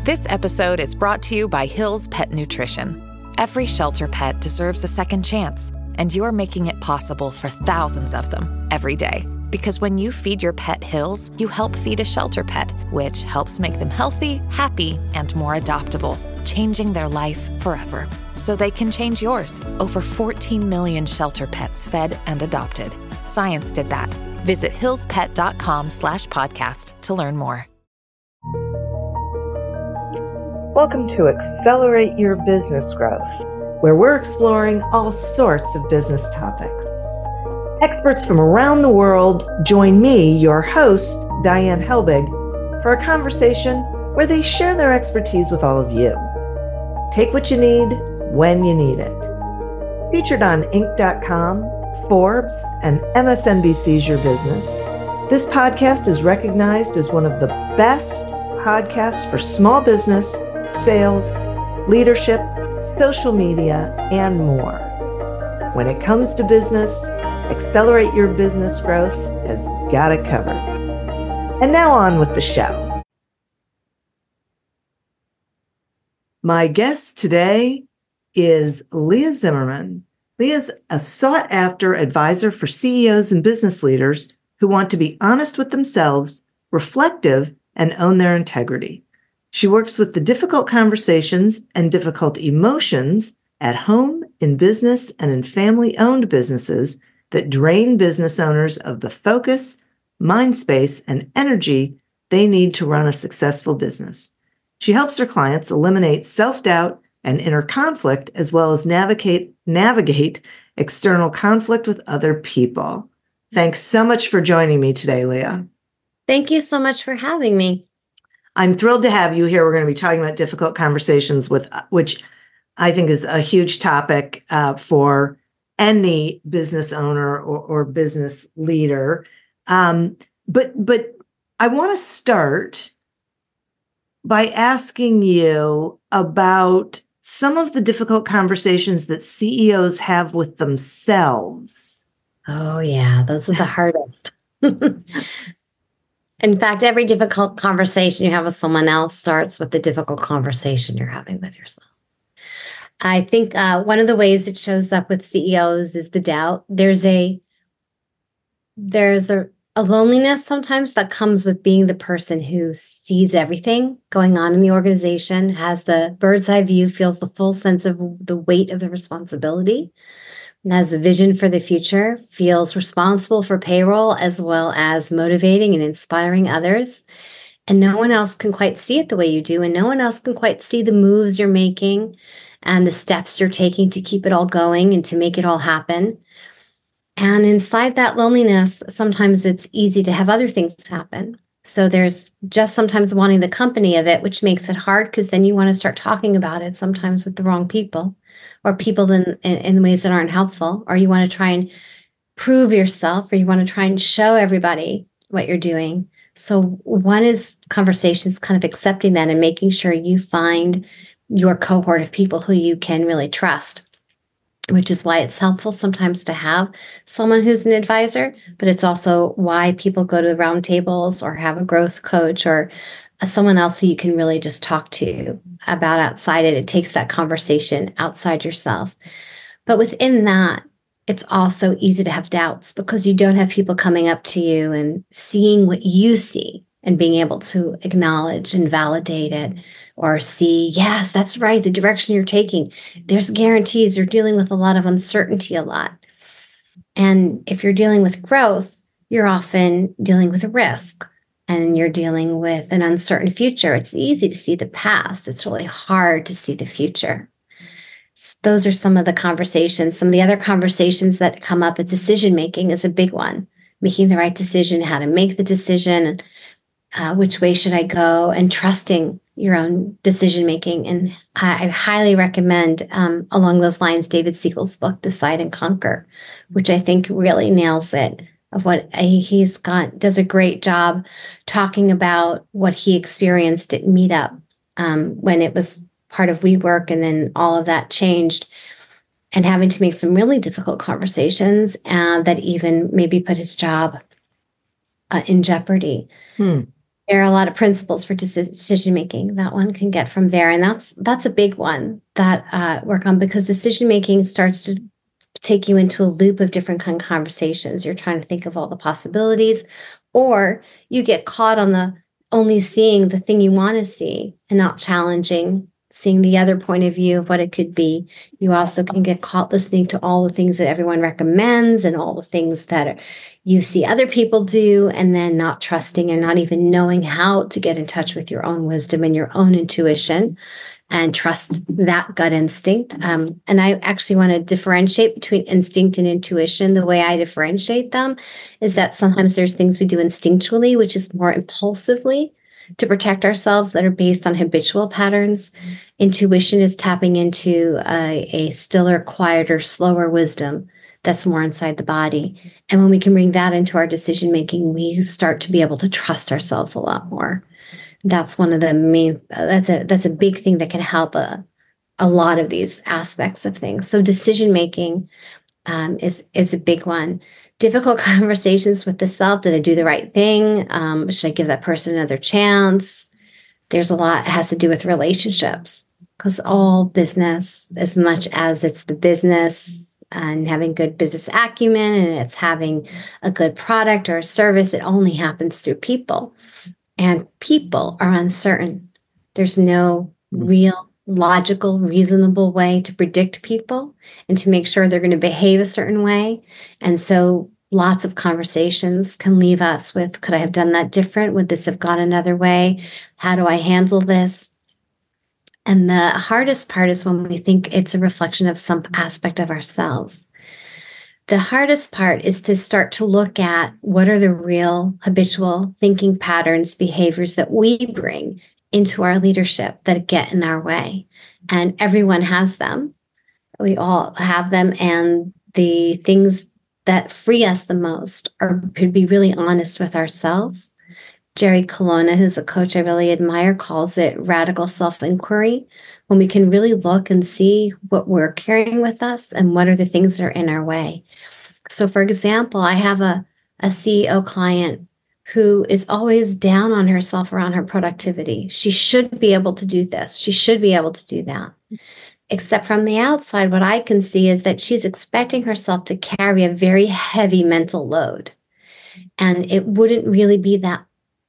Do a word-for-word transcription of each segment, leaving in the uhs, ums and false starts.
This episode is brought to you by Hill's Pet Nutrition. Every shelter pet deserves a second chance, and you're making it possible for thousands of them every day. Because when you feed your pet Hill's, you help feed a shelter pet, which helps make them healthy, happy, and more adoptable, changing their life forever. So they can change yours. Over fourteen million shelter pets fed and adopted. Science did that. Visit hillspet.com slash podcast to learn more. Welcome to Accelerate Your Business Growth, where we're exploring all sorts of business topics. Experts from around the world join me, your host, Diane Helbig, for a conversation where they share their expertise with all of you. Take what you need when you need it. Featured on Inc dot com, Forbes, and M S N B C's Your Business, this podcast is recognized as one of the best podcasts for small business, sales, leadership, social media, and more. When it comes to business, Accelerate Your Business Growth has got it covered. And now on with the show. My guest today is Leah Zimmerman. Leah's a sought-after advisor for C E Os and business leaders who want to be honest with themselves, reflective, and own their integrity. She works with the difficult conversations and difficult emotions at home, in business, and in family-owned businesses that drain business owners of the focus, mind space, and energy they need to run a successful business. She helps her clients eliminate self-doubt and inner conflict, as well as navigate, navigate external conflict with other people. Thanks so much for joining me today, Leah. Thank you so much for having me. I'm thrilled to have you here. We're going to be talking about difficult conversations, with which I think is a huge topic uh, for any business owner or, or business leader. Um, but but I want to start by asking you about some of the difficult conversations that C E Os have with themselves. Oh, yeah, those are the hardest. In fact, every difficult conversation you have with someone else starts with the difficult conversation you're having with yourself. I think uh, one of the ways it shows up with C E Os is the doubt. There's a there's a, a loneliness sometimes that comes with being the person who sees everything going on in the organization, has the bird's eye view, feels the full sense of the weight of the responsibility, and has the vision for the future, feels responsible for payroll as well as motivating and inspiring others. And no one else can quite see it the way you do, and no one else can quite see the moves you're making and the steps you're taking to keep it all going and to make it all happen. And inside that loneliness, sometimes it's easy to have other things happen. So there's just sometimes wanting the company of it, which makes it hard because then you want to start talking about it sometimes with the wrong people, or people in, in, in ways that aren't helpful, or you want to try and prove yourself, or you want to try and show everybody what you're doing. So one is conversations, kind of accepting that and making sure you find your cohort of people who you can really trust, which is why it's helpful sometimes to have someone who's an advisor, but it's also why people go to round tables or have a growth coach or someone else who you can really just talk to about outside it. It takes that conversation outside yourself. But within that, it's also easy to have doubts because you don't have people coming up to you and seeing what you see and being able to acknowledge and validate it, or see, yes, that's right, the direction you're taking. There's guarantees. You're dealing with a lot of uncertainty a lot. And if you're dealing with growth, you're often dealing with a risk and you're dealing with an uncertain future. It's easy to see the past. It's really hard to see the future. So those are some of the conversations. Some of the other conversations that come up, decision making is a big one. Making the right decision, how to make the decision, uh, which way should I go, and trusting your own decision making. And I, I highly recommend, um, along those lines, David Siegel's book, Decide and Conquer, which I think really nails it. Of what he's got, does a great job talking about what he experienced at Meetup um, when it was part of WeWork, and then all of that changed, and having to make some really difficult conversations uh, that even maybe put his job uh, in jeopardy. Hmm. There are a lot of principles for decision making that one can get from there, and that's that's a big one that uh, work on, because decision making starts to take you into a loop of different kind of conversations. You're trying to think of all the possibilities, or you get caught on the only seeing the thing you want to see and not challenging, seeing the other point of view of what it could be. You also can get caught listening to all the things that everyone recommends and all the things that are, you see other people do, and then not trusting and not even knowing how to get in touch with your own wisdom and your own intuition and trust that gut instinct. Um, and I actually want to differentiate between instinct and intuition. The way I differentiate them is that sometimes there's things we do instinctually, which is more impulsively to protect ourselves, that are based on habitual patterns. Intuition is tapping into a, a stiller, quieter, slower wisdom that's more inside the body. And when we can bring that into our decision making, we start to be able to trust ourselves a lot more. That's one of the main, uh, that's a that's a big thing that can help a, a lot of these aspects of things. So decision making um, is, is a big one. Difficult conversations with the self. Did I do the right thing? Um, should I give that person another chance? There's a lot that has to do with relationships, because all business, as much as it's the business and having good business acumen and it's having a good product or a service, it only happens through people. And people are uncertain. There's no real, logical, reasonable way to predict people and to make sure they're going to behave a certain way. And so lots of conversations can leave us with, could I have done that different? Would this have gone another way? How do I handle this? And the hardest part is when we think it's a reflection of some aspect of ourselves. The hardest part is to start to look at what are the real habitual thinking patterns, behaviors that we bring into our leadership that get in our way. And everyone has them. We all have them. And the things that free us the most are to be really honest with ourselves. Jerry Colonna, who's a coach I really admire, calls it radical self-inquiry, when we can really look and see what we're carrying with us and what are the things that are in our way. So, for example, I have a, a C E O client who is always down on herself around her productivity. She should be able to do this. She should be able to do that. Except from the outside, what I can see is that she's expecting herself to carry a very heavy mental load. And it wouldn't really be that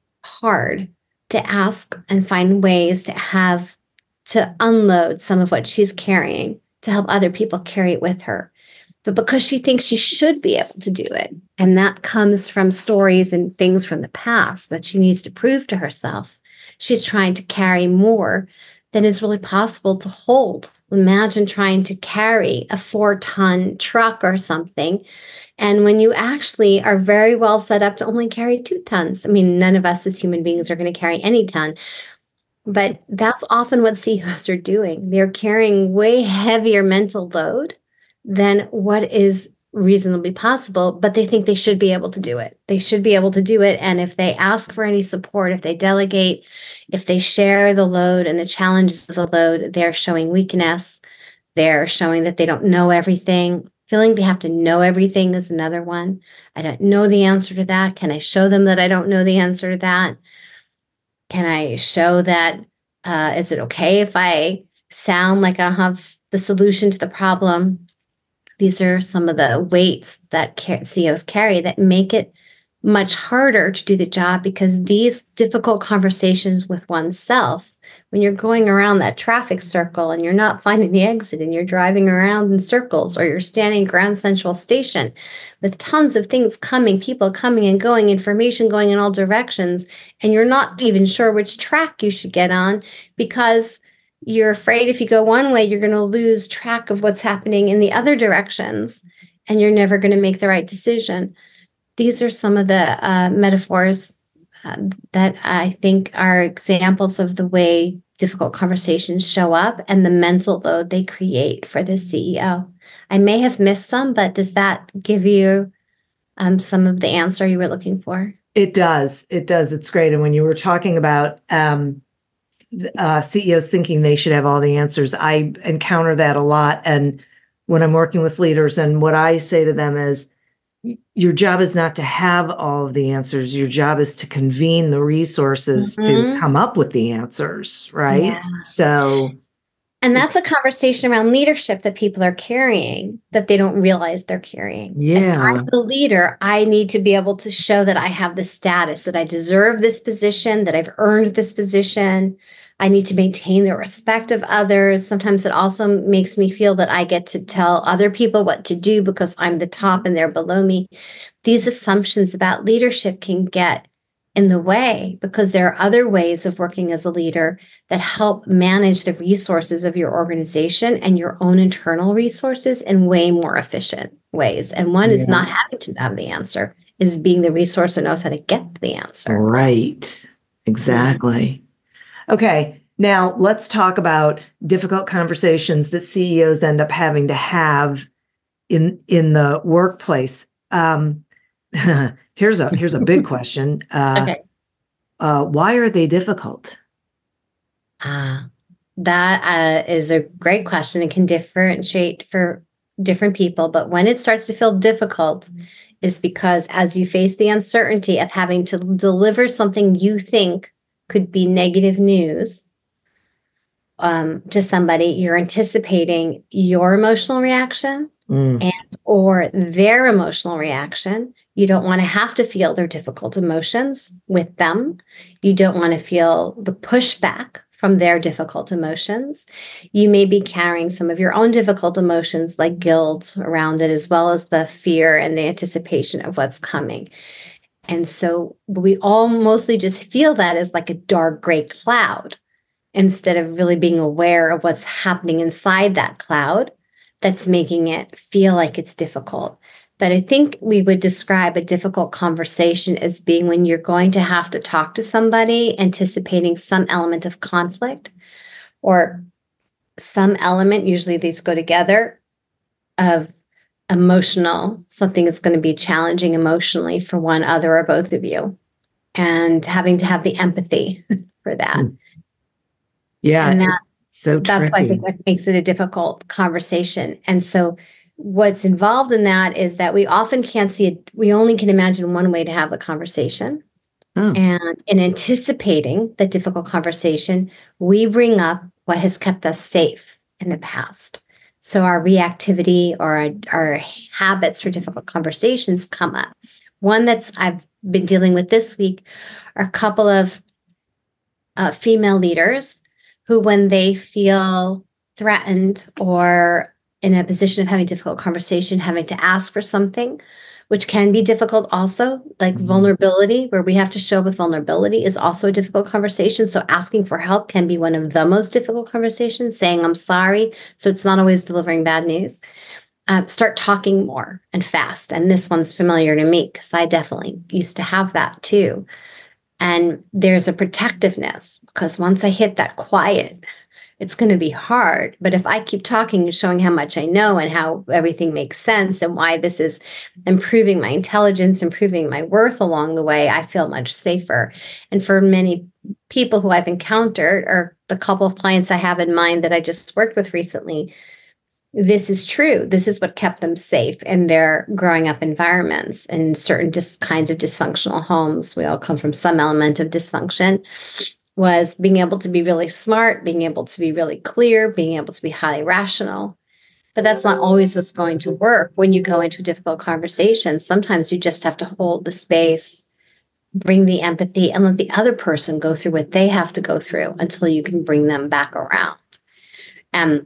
hard to ask and find ways to have to unload some of what she's carrying to help other people carry it with her. But because she thinks she should be able to do it, and that comes from stories and things from the past that she needs to prove to herself, she's trying to carry more than is really possible to hold. Imagine trying to carry a four-ton truck or something, and when you actually are very well set up to only carry two tons. I mean, none of us as human beings are going to carry any ton, but that's often what C E Os are doing. They're carrying way heavier mental load than what is reasonably possible, but they think they should be able to do it. They should be able to do it. And if they ask for any support, if they delegate, if they share the load and the challenges of the load, they're showing weakness. They're showing that they don't know everything. Feeling they have to know everything is another one. I don't know the answer to that. Can I show them that I don't know the answer to that? Can I show that, uh, is it okay if I sound like I don't have the solution to the problem? These are some of the weights that C E Os carry that make it much harder to do the job, because these difficult conversations with oneself, when you're going around that traffic circle and you're not finding the exit and you're driving around in circles, or you're standing at Grand Central Station with tons of things coming, people coming and going, information going in all directions, and you're not even sure which track you should get on because you're afraid if you go one way, you're going to lose track of what's happening in the other directions, and you're never going to make the right decision. These are some of the uh, metaphors uh, that I think are examples of the way difficult conversations show up and the mental load they create for the C E O. I may have missed some, but does that give you um, some of the answer you were looking for? It does. It does. It's great. And when you were talking about um, uh, C E Os thinking they should have all the answers, I encounter that a lot. And when I'm working with leaders, and what I say to them is, your job is not to have all of the answers. Your job is to convene the resources Mm-hmm. to come up with the answers, right? Yeah. So, and that's a conversation around leadership that people are carrying that they don't realize they're carrying. yeah. If I'm the leader, I need to be able to show that I have the status, that I deserve this position, that I've earned this position. I need to maintain the respect of others. Sometimes it also makes me feel that I get to tell other people what to do because I'm the top and they're below me. These assumptions about leadership can get in the way because there are other ways of working as a leader that help manage the resources of your organization and your own internal resources in way more efficient ways. And one yeah. is not having to have the answer, is being the resource that knows how to get the answer. Right. Exactly. Okay. Now let's talk about difficult conversations that C E Os end up having to have in, in the workplace. Um, here's a, here's a big question. Uh, okay. uh, why are they difficult? Ah, uh, that uh, is a great question. It can differentiate for different people, but when it starts to feel difficult is because as you face the uncertainty of having to deliver something you think could be negative news um, to somebody, you're anticipating your emotional reaction mm. and or their emotional reaction. You don't want to have to feel their difficult emotions with them. You don't want to feel the pushback from their difficult emotions. You may be carrying some of your own difficult emotions like guilt around it, as well as the fear and the anticipation of what's coming. And so we all mostly just feel that as like a dark gray cloud instead of really being aware of what's happening inside that cloud that's making it feel like it's difficult. But I think we would describe a difficult conversation as being when you're going to have to talk to somebody anticipating some element of conflict or some element, usually these go together, of emotional, something that's going to be challenging emotionally for one, other, or both of you, and having to have the empathy for that. Yeah, and that, so that's tricky. why I think what makes it a difficult conversation. And so what's involved in that is that we often can't see it. We only can imagine one way to have the conversation. Oh. And in anticipating the difficult conversation, we bring up what has kept us safe in the past. So our reactivity or our, our habits for difficult conversations come up. One that's I've been dealing with this week are a couple of uh, female leaders who, when they feel threatened or in a position of having difficult conversation, having to ask for something, which can be difficult also, like mm-hmm. vulnerability, where we have to show with vulnerability is also a difficult conversation. So asking for help can be one of the most difficult conversations, saying, I'm sorry. So it's not always delivering bad news. Uh, start talking more and fast. And this one's familiar to me because I definitely used to have that too. And there's a protectiveness because once I hit that quiet, it's going to be hard. But if I keep talking and showing how much I know and how everything makes sense and why this is improving my intelligence, improving my worth along the way, I feel much safer. And for many people who I've encountered, or the couple of clients I have in mind that I just worked with recently, this is true. This is what kept them safe in their growing up environments in certain just kinds of dysfunctional homes. We all come from some element of dysfunction. Was being able to be really smart, being able to be really clear, being able to be highly rational. But that's not always what's going to work when you go into a difficult conversation. Sometimes you just have to hold the space, bring the empathy, and let the other person go through what they have to go through until you can bring them back around. And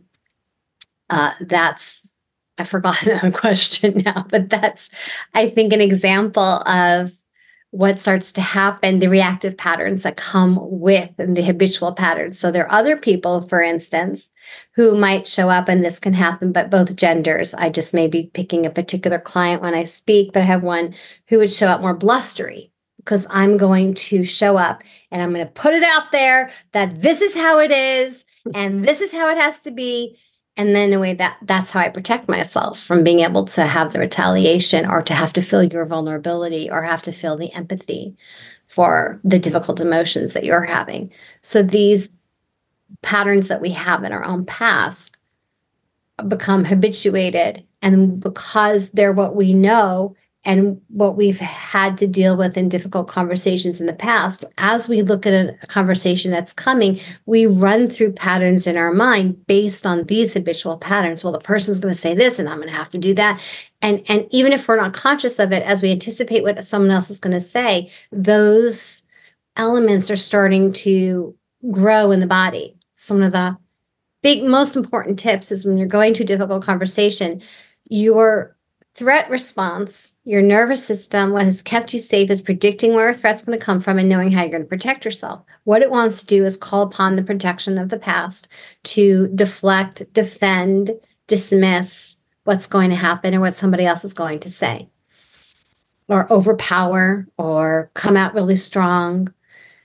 uh, that's, I've forgotten the question now, but that's, I think, an example of what starts to happen, the reactive patterns that come with and the habitual patterns. So there are other people, for instance, who might show up, and this can happen, but both genders. I just may be picking a particular client when I speak, but I have one who would show up more blustery because I'm going to show up and I'm going to put it out there that this is how it is and this is how it has to be. And then in a way that that's how I protect myself from being able to have the retaliation or to have to feel your vulnerability or have to feel the empathy for the difficult emotions that you're having. So these patterns that we have in our own past become habituated. And because they're what we know, and what we've had to deal with in difficult conversations in the past, as we look at a conversation that's coming, we run through patterns in our mind based on these habitual patterns. Well, the person's going to say this and I'm going to have to do that. And, and even if we're not conscious of it, as we anticipate what someone else is going to say, those elements are starting to grow in the body. Some of the big, most important tips is when you're going to a difficult conversation, your threat response, your nervous system, what has kept you safe is predicting where a threat's going to come from and knowing how you're going to protect yourself. What it wants to do is call upon the protection of the past to deflect, defend, dismiss what's going to happen or what somebody else is going to say, or overpower, or come out really strong.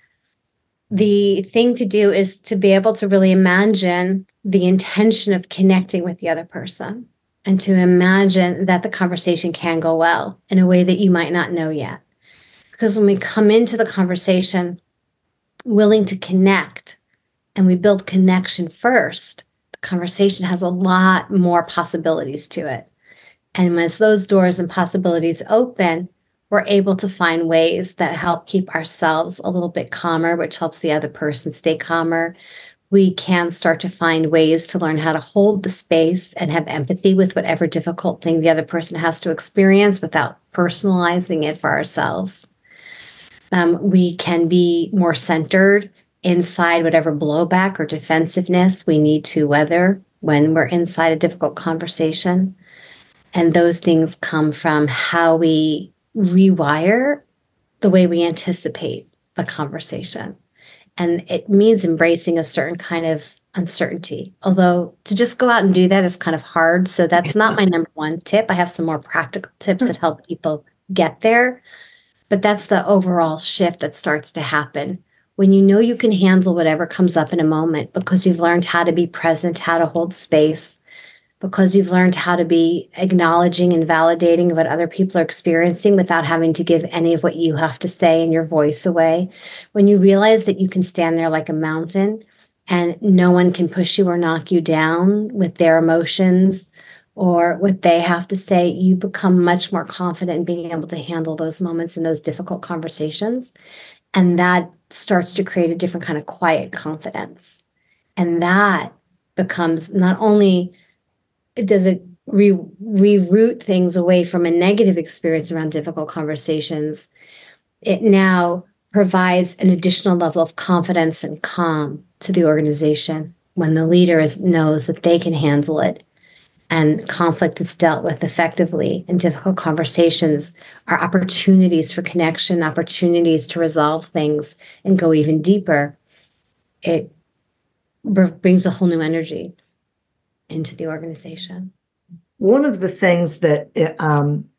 The thing to do is to be able to really imagine the intention of connecting with the other person, and to imagine that the conversation can go well in a way that you might not know yet. Because when we come into the conversation willing to connect and we build connection first, the conversation has a lot more possibilities to it. And as those doors and possibilities open, we're able to find ways that help keep ourselves a little bit calmer, which helps the other person stay calmer. We can start to find ways to learn how to hold the space and have empathy with whatever difficult thing the other person has to experience without personalizing it for ourselves. Um, we can be more centered inside whatever blowback or defensiveness we need to weather when we're inside a difficult conversation. And those things come from how we rewire the way we anticipate the conversation. And it means embracing a certain kind of uncertainty. Although to just go out and do that is kind of hard. So that's not my number one tip. I have some more practical tips that help people get there. But that's the overall shift that starts to happen when you know you can handle whatever comes up in a moment because you've learned how to be present, how to hold space, because you've learned how to be acknowledging and validating what other people are experiencing without having to give any of what you have to say and your voice away. When you realize that you can stand there like a mountain and no one can push you or knock you down with their emotions or what they have to say, you become much more confident in being able to handle those moments and those difficult conversations. And that starts to create a different kind of quiet confidence. And that becomes not only does it re- reroute things away from a negative experience around difficult conversations, it now provides an additional level of confidence and calm to the organization when the leader is, knows that they can handle it and conflict is dealt with effectively, and difficult conversations are opportunities for connection, opportunities to resolve things and go even deeper. It brings a whole new energy into the organization. One of the things that um,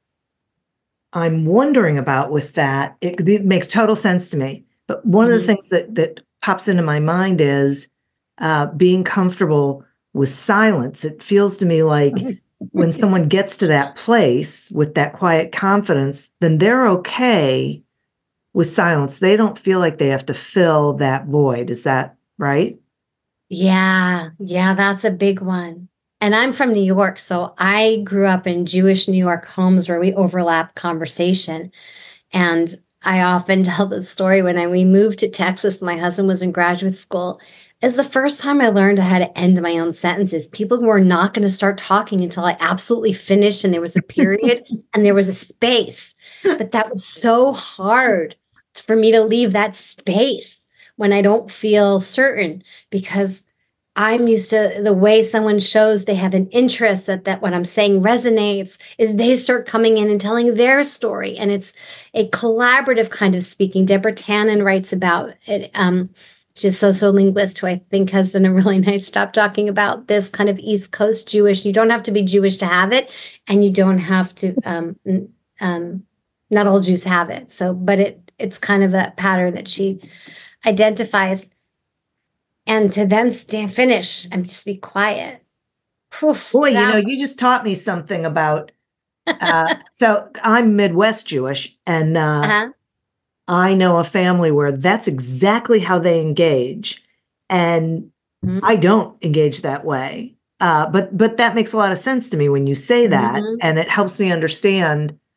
I'm wondering about with that, it, it makes total sense to me, but one mm-hmm. of the things that that pops into my mind is uh, being comfortable with silence. It feels to me like when someone gets to that place with that quiet confidence, then they're okay with silence. They don't feel like they have to fill that void. Is that right? Yeah, yeah, that's a big one. And I'm from New York, so I grew up in Jewish New York homes where we overlap conversation. And I often tell the story when I, we moved to Texas, my husband was in graduate school. It's the first time I learned how to end my own sentences. People were not going to start talking until I absolutely finished and there was a period and there was a space. But that was so hard for me to leave that space when I don't feel certain, because I'm used to the way someone shows they have an interest, that, that what I'm saying resonates, is they start coming in and telling their story. And it's a collaborative kind of speaking. Deborah Tannen writes about it. Um, she's a sociolinguist who I think has done a really nice job talking about this kind of East Coast Jewish. You don't have to be Jewish to have it, and you don't have to, um, um, not all Jews have it. So, but it it's kind of a pattern that she identifies. And to then stand, finish and just be quiet. Poof, Boy, that- you know, you just taught me something about, uh, so I'm Midwest Jewish, and uh, uh-huh. I know a family where that's exactly how they engage. And mm-hmm. I don't engage that way. Uh, but but that makes a lot of sense to me when you say that. Mm-hmm. And it helps me understand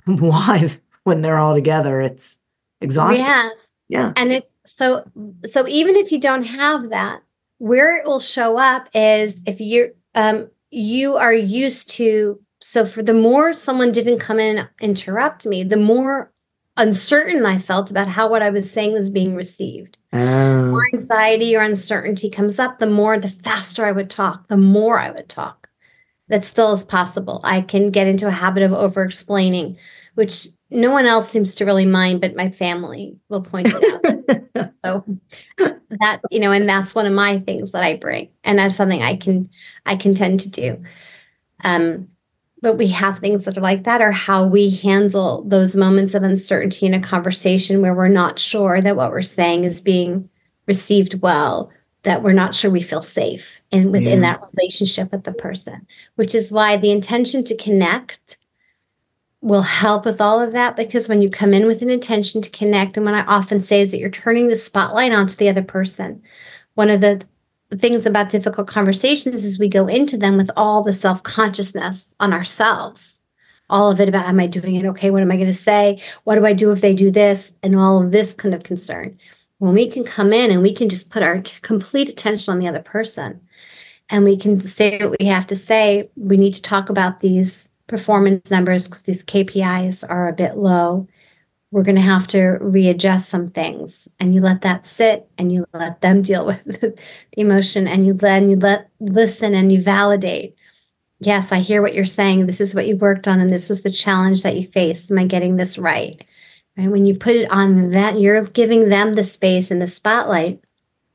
why when they're all together, it's exhausting. Yeah. Yeah. And it so so even if you don't have that, where it will show up is if you're um you are used to, so for the more someone didn't come in and interrupt me, the more uncertain I felt about how what I was saying was being received. Oh. More anxiety or uncertainty comes up, the more, the faster I would talk, the more I would talk. That still is possible. I can get into a habit of over-explaining, which no one else seems to really mind, but my family will point it out. So that, you know, and that's one of my things that I bring. And that's something I can, I can tend to do. Um, but we have things that are like that, or how we handle those moments of uncertainty in a conversation where we're not sure that what we're saying is being received well, that we're not sure we feel safe in within Yeah. that relationship with the person, which is why the intention to connect will help with all of that. Because when you come in with an intention to connect, and what I often say is that you're turning the spotlight onto the other person. One of the things about difficult conversations is we go into them with all the self-consciousness on ourselves, all of it about, am I doing it okay? What am I going to say? What do I do if they do this? And all of this kind of concern. When we can come in and we can just put our t- complete attention on the other person, and we can say what we have to say, we need to talk about these performance numbers because these K P Is are a bit low. We're going to have to readjust some things, and you let that sit, and you let them deal with the emotion, and you then you let listen and you validate. Yes, I hear what you're saying. This is what you worked on, and this was the challenge that you faced. Am I getting this right? Right? When you put it on that, you're giving them the space and the spotlight,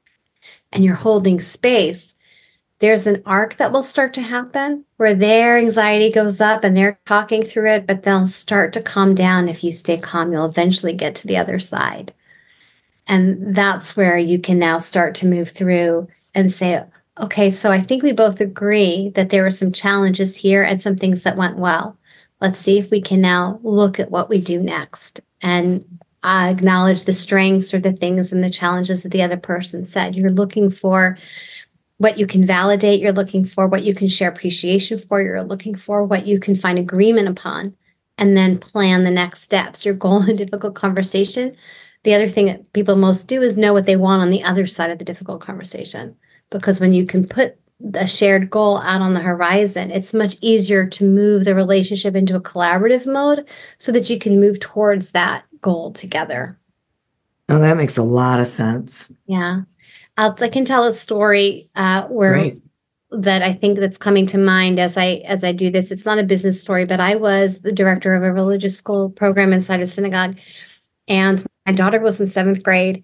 and you're holding space. There's an arc that will start to happen where their anxiety goes up and they're talking through it, but they'll start to calm down. If you stay calm, you'll eventually get to the other side. And that's where you can now start to move through and say, okay, so I think we both agree that there were some challenges here and some things that went well. Let's see if we can now look at what we do next and uh, acknowledge the strengths or the things and the challenges that the other person said. You're looking for what you can validate, you're looking for what you can share appreciation for, you're looking for what you can find agreement upon, and then plan the next steps. Your goal in a difficult conversation, the other thing that people most do is know what they want on the other side of the difficult conversation. Because when you can put the shared goal out on the horizon, it's much easier to move the relationship into a collaborative mode so that you can move towards that goal together. Oh, that makes a lot of sense. Yeah. I'll, I can tell a story uh, where Great. that I think that's coming to mind as I as I do this. It's not a business story, but I was the director of a religious school program inside a synagogue, and my daughter was in seventh grade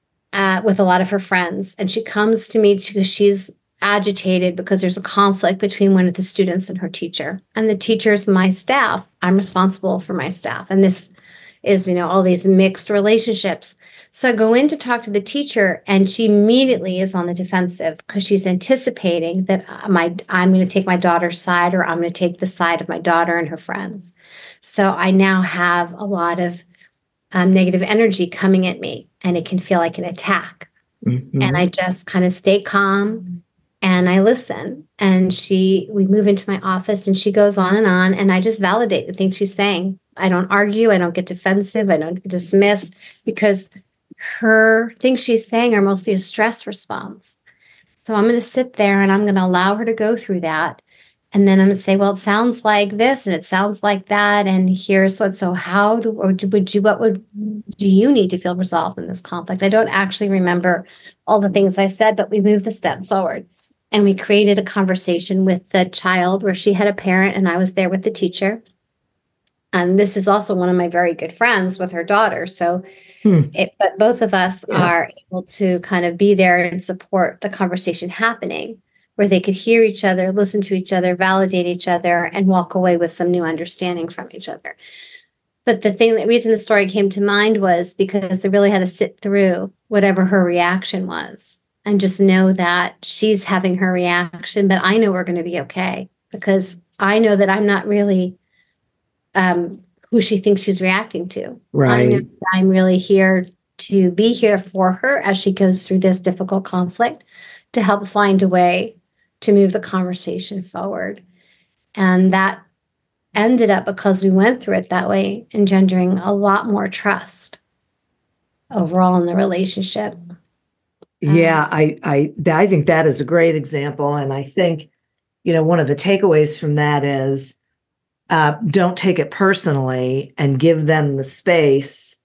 uh, with a lot of her friends, and she comes to me because she's agitated because there's a conflict between one of the students and her teacher, and the teacher's my staff. I'm responsible for my staff, and this is, you know, all these mixed relationships. So I go in to talk to the teacher, and she immediately is on the defensive because she's anticipating that my I'm going to take my daughter's side, or I'm going to take the side of my daughter and her friends. So I now have a lot of um, negative energy coming at me, and it can feel like an attack. Mm-hmm. And I just kind of stay calm and I listen. And she, we move into my office, and she goes on and on, and I just validate the things she's saying. I don't argue. I don't get defensive. I don't dismiss, because her things she's saying are mostly a stress response. So I'm going to sit there and I'm going to allow her to go through that. And then I'm going to say, well, it sounds like this and it sounds like that. And here's what, so how do, or would you, what would, do you need to feel resolved in this conflict? I don't actually remember all the things I said, but we moved the step forward, and we created a conversation with the child where she had a parent and I was there with the teacher. And this is also one of my very good friends with her daughter. So Hmm. It, but both of us yeah. are able to kind of be there and support the conversation happening, where they could hear each other, listen to each other, validate each other, and walk away with some new understanding from each other. But the thing, the reason the story came to mind was because I really had to sit through whatever her reaction was and just know that she's having her reaction, but I know we're going to be okay, because I know that I'm not really um, who she thinks she's reacting to. Right. I know that I'm really here to be here for her as she goes through this difficult conflict, to help find a way to move the conversation forward. And that ended up, because we went through it that way, engendering a lot more trust overall in the relationship. Yeah, Um, I, I, I think that is a great example. And I think, you know, one of the takeaways from that is uh, don't take it personally and give them the space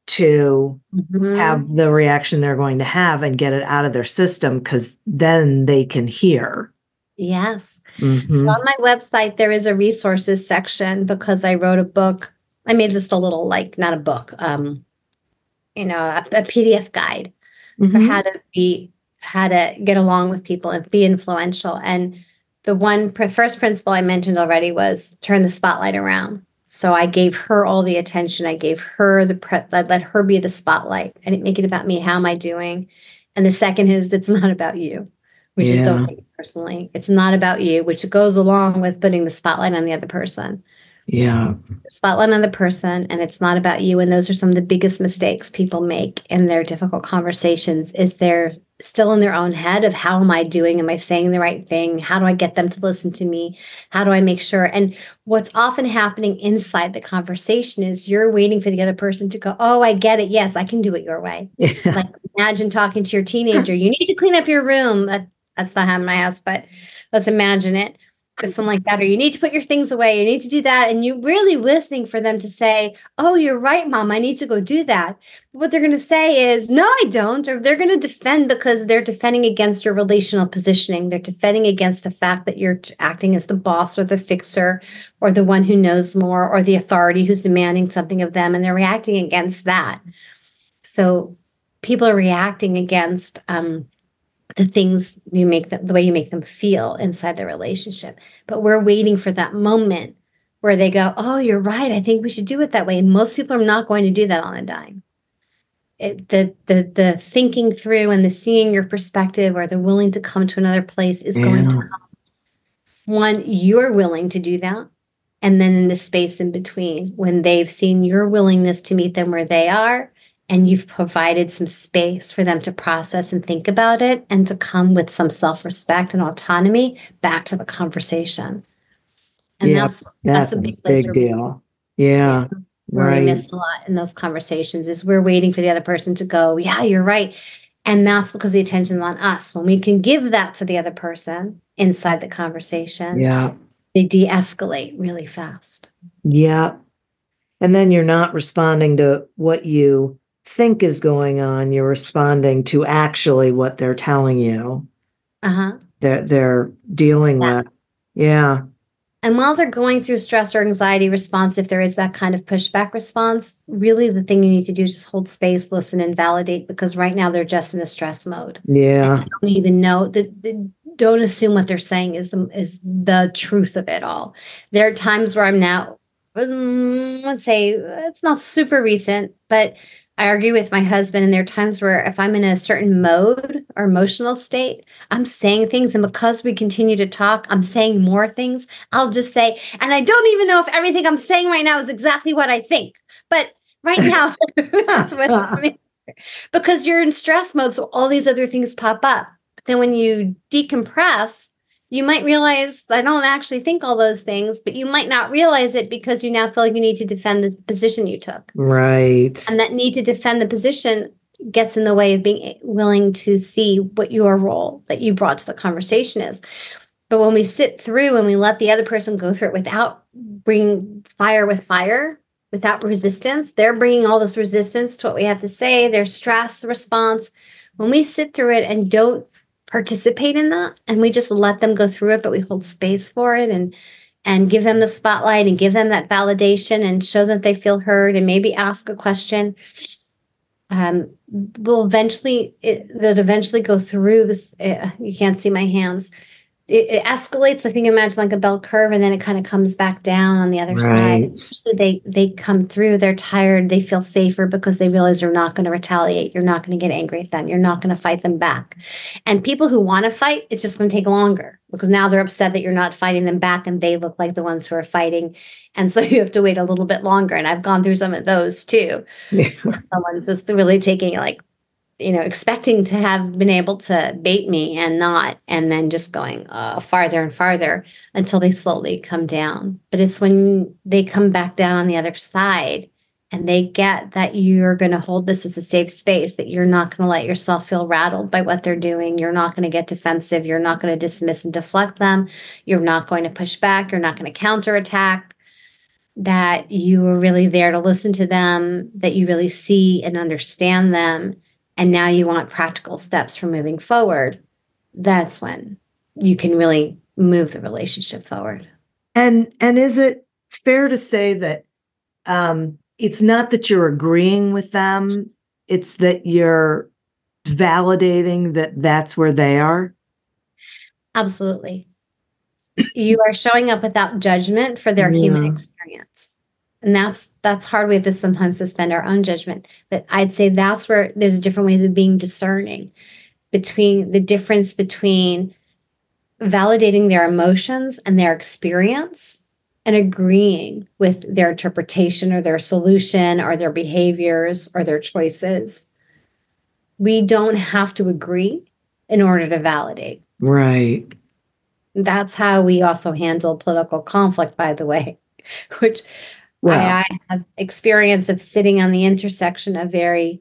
to mhm. have the reaction they're going to have and get it out of their system, because then they can hear. Yes. Mhm. So on my website, there is a resources section because I wrote a book. I made this a little, like, not a book, um, you know, a, a P D F guide for how Mhm. to be, how to get along with people and be influential. And the one pr- first principle I mentioned already was turn the spotlight around. So I gave her all the attention. I gave her the pre- let, let her be the spotlight. I didn't make it about me. How am I doing? And the second is it's not about you. We just don't Yeah. take it personally. It's not about you, which goes along with putting the spotlight on the other person. Yeah. Spotlight on the person, and it's not about you. And those are some of the biggest mistakes people make in their difficult conversations, is they're still in their own head of how am I doing? Am I saying the right thing? How do I get them to listen to me? How do I make sure? And what's often happening inside the conversation is you're waiting for the other person to go, oh, I get it. Yes, I can do it your way. Yeah. Like, imagine talking to your teenager. You need to clean up your room. That, that's not happening in my house, but let's imagine it. Or something like that, or you need to put your things away, you need to do that, and you're really listening for them to say, oh, you're right, Mom, I need to go do that. But what they're going to say is, no, I don't, or they're going to defend because they're defending against your relational positioning. They're defending against the fact that you're acting as the boss or the fixer or the one who knows more or the authority who's demanding something of them, and they're reacting against that. So people are reacting against um, the things you make them, the way you make them feel inside the relationship. But we're waiting for that moment where they go, oh, you're right, I think we should do it that way. And most people are not going to do that on a dime. It, the the the thinking through and the seeing your perspective, or the willing to come to another place, is going to Yeah. come. One, you're willing to do that. And then in the space in between, when they've seen your willingness to meet them where they are, and you've provided some space for them to process and think about it, and to come with some self-respect and autonomy back to the conversation. And Yeah. that's that's That's a a big place big where we, deal. Yeah. where we Right. miss a lot in those conversations, is we're waiting for the other person to go, yeah, you're right. And that's because the attention's on us. When we can give that to the other person inside the conversation, Yeah. they de-escalate really fast. Yeah. And then you're not responding to what you think is going on. You're responding to actually what they're telling you. Uh-huh. They're, they're dealing Yeah. with. Yeah. And while they're going through stress or anxiety response, if there is that kind of pushback response, really the thing you need to do is just hold space, listen, and validate, because right now they're just in a stress mode. Yeah. And they don't even know that. They don't assume what they're saying is the is the truth of it all. There are times where I'm now, um, let's say it's not super recent, but I argue with my husband, and there are times where if I'm in a certain mode or emotional state, I'm saying things, and because we continue to talk, I'm saying more things. I'll just say, and I don't even know if everything I'm saying right now is exactly what I think, but right now, that's what I mean. Because you're in stress mode, so all these other things pop up. But then when you decompress, you might realize, I don't actually think all those things, but you might not realize it because you now feel like you need to defend the position you took. Right. And that need to defend the position gets in the way of being willing to see what your role that you brought to the conversation is. But when we sit through and we let the other person go through it without bringing fire with fire, without resistance, they're bringing all this resistance to what we have to say, their stress response. When we sit through it and don't participate in that, and we just let them go through it, but we hold space for it, and and give them the spotlight and give them that validation and show that they feel heard, and maybe ask a question, um, will eventually, it, they'll eventually go through this. Uh, you can't see my hands. It, it escalates. I think imagine like a bell curve, and then it kind of comes back down on the other Right. side. So they they come through. They're tired. They feel safer because they realize you're not going to retaliate. You're not going to get angry at them. You're not going to fight them back. And people who want to fight, it's just going to take longer, because now they're upset that you're not fighting them back, and they look like the ones who are fighting. And so you have to wait a little bit longer. And I've gone through some of those too. Yeah. Someone's just really taking like you know, expecting to have been able to bait me and not, and then just going uh, farther and farther until they slowly come down. But it's when they come back down on the other side and they get that you're going to hold this as a safe space, that you're not going to let yourself feel rattled by what they're doing. You're not going to get defensive. You're not going to dismiss and deflect them. You're not going to push back. You're not going to counterattack. That you are really there to listen to them, that you really see and understand them. And now you want practical steps for moving forward. That's when you can really move the relationship forward. And and is it fair to say that um, it's not that you're agreeing with them, it's that you're validating that that's where they are? Absolutely. You are showing up without judgment for their yeah. human experience. And that's that's hard. We have to sometimes suspend our own judgment. But I'd say that's where there's different ways of being discerning between the difference between validating their emotions and their experience and agreeing with their interpretation or their solution or their behaviors or their choices. We don't have to agree in order to validate. Right. That's how we also handle political conflict, by the way, which well, I, I have experience of sitting on the intersection of very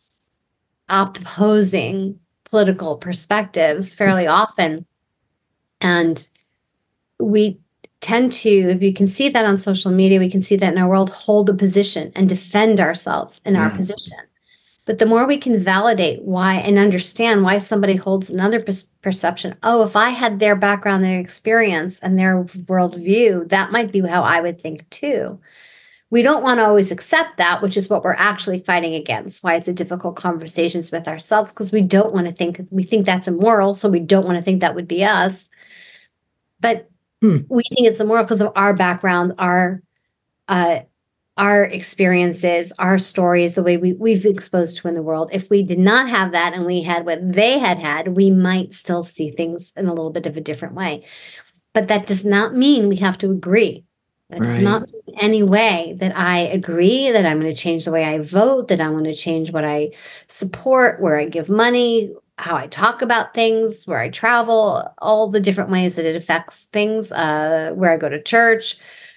opposing political perspectives fairly often. And we tend to, if you can see that on social media, we can see that in our world, hold a position and defend ourselves in yeah. our position. But the more we can validate why and understand why somebody holds another per- perception, oh, if I had their background and experience and their worldview, that might be how I would think too. We don't want to always accept that, which is what we're actually fighting against, why it's a difficult conversations with ourselves, because we don't want to think, we think that's immoral, so we don't want to think that would be us. But hmm. we think it's immoral because of our background, our uh our experiences, our stories, the way we, we've been exposed to in the world. If we did not have that and we had what they had had, we might still see things in a little bit of a different way. But that does not mean we have to agree. That right. does not mean in any way that I agree, that I'm going to change the way I vote, that I'm going to change what I support, where I give money, how I talk about things, where I travel, all the different ways that it affects things, uh, where I go to church.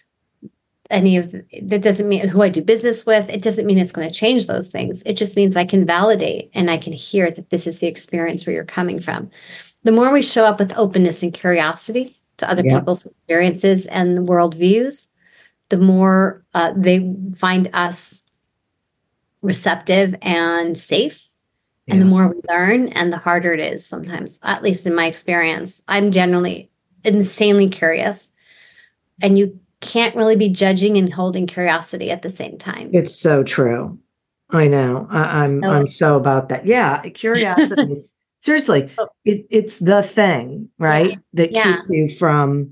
Any of the, that doesn't mean who I do business with. It doesn't mean it's going to change those things. It just means I can validate and I can hear that this is the experience where you're coming from. The more we show up with openness and curiosity to other yeah. people's experiences and worldviews, the more uh, they find us receptive and safe. Yeah. And the more we learn and the harder it is sometimes, at least in my experience. I'm generally insanely curious. And you can't really be judging and holding curiosity at the same time. It's so true. I know. I, I'm so, I'm so about that. Yeah, curiosity. Seriously, it, it's the thing, right? Yeah. That yeah. keeps you from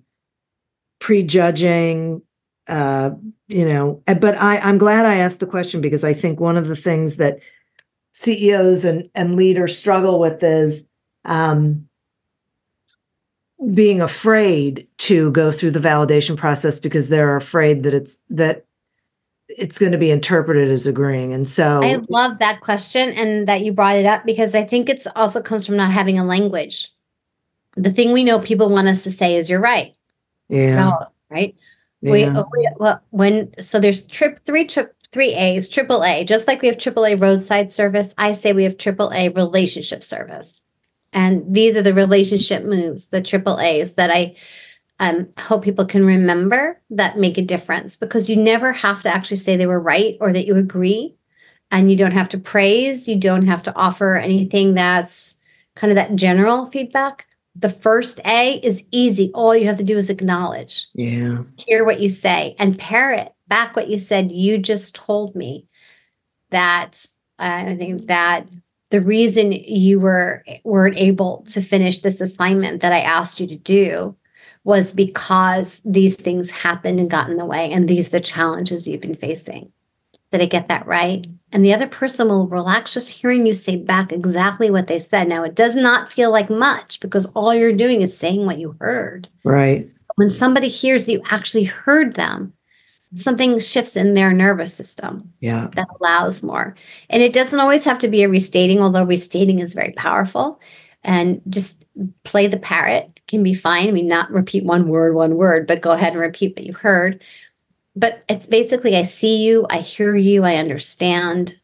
prejudging. Uh, you know, but I, I'm glad I asked the question, because I think one of the things that C E Os and, and leaders struggle with is um, being afraid to go through the validation process, because they're afraid that it's that it's going to be interpreted as agreeing. And so I love that question and that you brought it up, because I think it's also comes from not having a language. The thing we know people want us to say is, you're right. Yeah. No, right. Yeah. We, we well, when so there's trip three trip three A's, triple A. Just like we have triple A roadside service, I say we have triple A relationship service. And these are the relationship moves, the triple A's that I um, hope people can remember, that make a difference, because you never have to actually say they were right or that you agree. And you don't have to praise. You don't have to offer anything that's kind of that general feedback. The first A is easy. All you have to do is acknowledge. Yeah. Hear what you say and parrot back what you said. You just told me that uh, I think that the reason you were weren't able to finish this assignment that I asked you to do was because these things happened and got in the way, and these are the challenges you've been facing. Did I get that right? And the other person will relax just hearing you say back exactly what they said. Now, it does not feel like much, because all you're doing is saying what you heard. Right. When somebody hears that you actually heard them, something shifts in their nervous system Yeah. that allows more. And it doesn't always have to be a restating, although restating is very powerful. And just play the parrot can be fine. I mean, not repeat one word, one word, but go ahead and repeat what you heard. But it's basically, I see you, I hear you, I understand,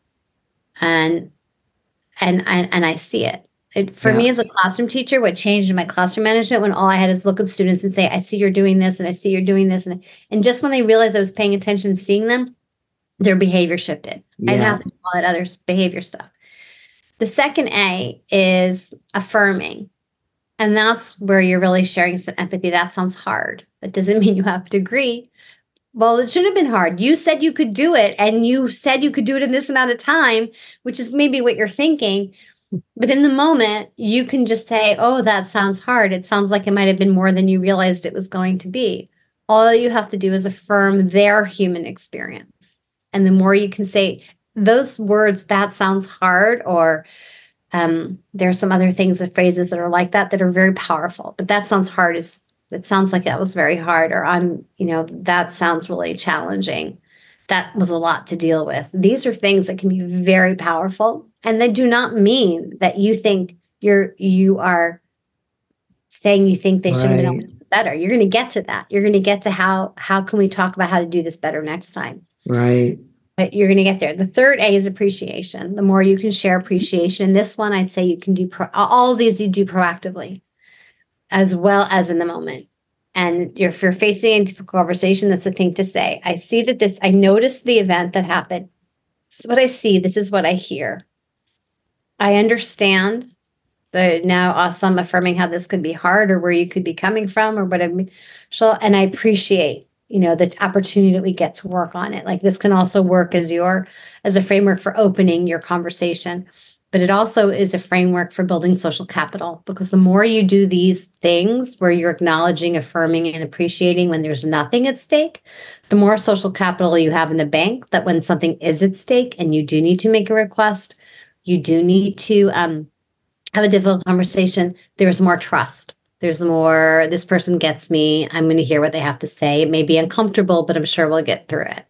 and and and, and I see it. It, for Yeah. me as a classroom teacher, what changed in my classroom management when all I had is look at students and say, I see you're doing this and I see you're doing this. And, and just when they realized I was paying attention, seeing them, their behavior shifted. Yeah. I didn't have to call it other behavior stuff. The second A is affirming. And that's where you're really sharing some empathy. That sounds hard. That doesn't mean you have to agree. Well, it should have been hard. You said you could do it, and you said you could do it in this amount of time, which is maybe what you're thinking. But in the moment, you can just say, oh, that sounds hard. It sounds like it might have been more than you realized it was going to be. All you have to do is affirm their human experience. And the more you can say those words, that sounds hard, or um, there are some other things, the phrases that are like that, that are very powerful. But that sounds hard. Is it sounds like that was very hard, or I'm, you know, that sounds really challenging. That was a lot to deal with. These are things that can be very powerful. And they do not mean that you think you're, you are saying you think they should have been able to do better. You're going to get to that. You're going to get to how, how can we talk about how to do this better next time? Right. But you're going to get there. The third A is appreciation. The more you can share appreciation, this one I'd say you can do, pro- all of these you do proactively as well as in the moment. And you're, if you're facing a difficult conversation, that's the thing to say. I see that this, I noticed the event that happened. This is what I see. This is what I hear. I understand, but now also I'm affirming how this could be hard, or where you could be coming from, or what I mean. So, and I appreciate, you know, the opportunity that we get to work on it. Like this can also work as your, as a framework for opening your conversation, but it also is a framework for building social capital, because the more you do these things where you're acknowledging, affirming, and appreciating when there's nothing at stake, the more social capital you have in the bank, that when something is at stake and you do need to make a request, you do need to um, have a difficult conversation, there's more trust. There's more, this person gets me, I'm going to hear what they have to say. It may be uncomfortable, but I'm sure we'll get through it.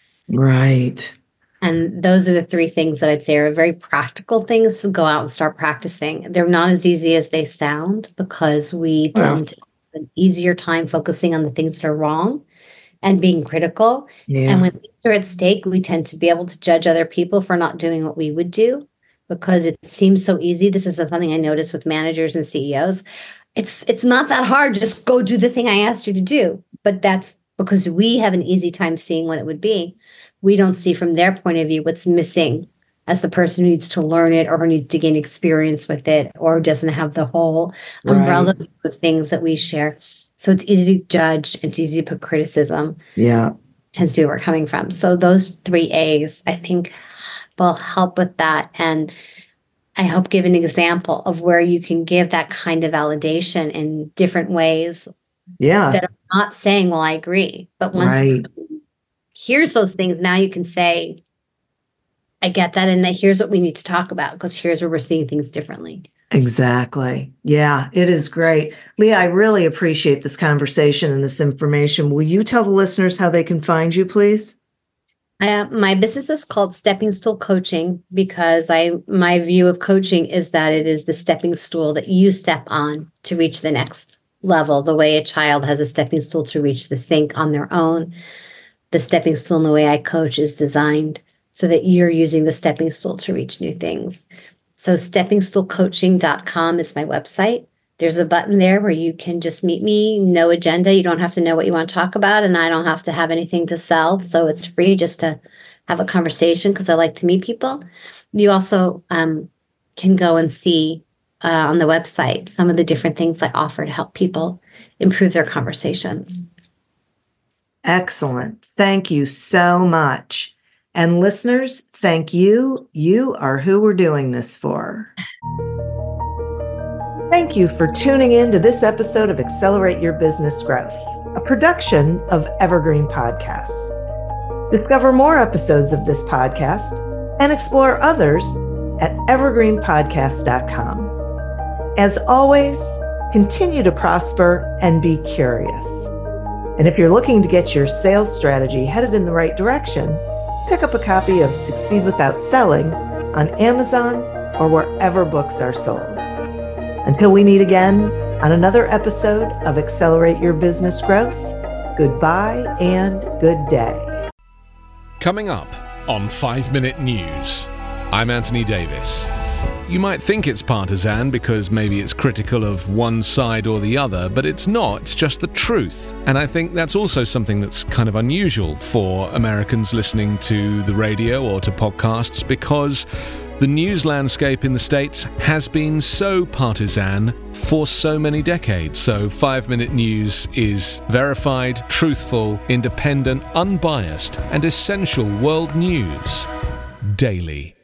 Right. And those are the three things that I'd say are very practical things to go out and start practicing. They're not as easy as they sound, because we Well. tend to have an easier time focusing on the things that are wrong and being critical. Yeah. And when things are at stake, we tend to be able to judge other people for not doing what we would do, because it seems so easy. This is something I notice with managers and C E Os. It's it's not that hard. Just go do the thing I asked you to do. But that's because we have an easy time seeing what it would be. We don't see from their point of view what's missing as the person who needs to learn it, or who needs to gain experience with it, or doesn't have the whole umbrella Right. of things that we share. So it's easy to judge. It's easy to put criticism. Yeah. Tends to be where we're coming from. So those three A's, I think, will help with that. And I hope give an example of where you can give that kind of validation in different ways Yeah. that are not saying, well, I agree. But once Right. the person hears those things, now you can say, I get that. And here's what we need to talk about, because here's where we're seeing things differently. Exactly. Yeah, it is great. Leah, I really appreciate this conversation and this information. Will you tell the listeners how they can find you, please? Uh, my business is called Stepping Stool Coaching, because I my view of coaching is that it is the stepping stool that you step on to reach the next level. The way a child has a stepping stool to reach the sink on their own, the stepping stool in the way I coach is designed so that you're using the stepping stool to reach new things. So stepping stool coaching dot com is my website. There's a button there where you can just meet me, no agenda. You don't have to know what you want to talk about, and I don't have to have anything to sell. So it's free just to have a conversation, because I like to meet people. You also um, can go and see uh, on the website some of the different things I offer to help people improve their conversations. Excellent. Thank you so much. And listeners, thank you. You are who we're doing this for. Thank you for tuning in to this episode of Accelerate Your Business Growth, a production of Evergreen Podcasts. Discover more episodes of this podcast and explore others at evergreen podcast dot com. As always, continue to prosper and be curious. And if you're looking to get your sales strategy headed in the right direction, pick up a copy of Succeed Without Selling on Amazon or wherever books are sold. Until we meet again on another episode of Accelerate Your Business Growth, goodbye and good day. Coming up on five minute News, I'm Anthony Davis. You might think it's partisan because maybe it's critical of one side or the other, but it's not. It's just the truth. And I think that's also something that's kind of unusual for Americans listening to the radio or to podcasts, because the news landscape in the States has been so partisan for so many decades. So five minute News is verified, truthful, independent, unbiased, and essential world news daily.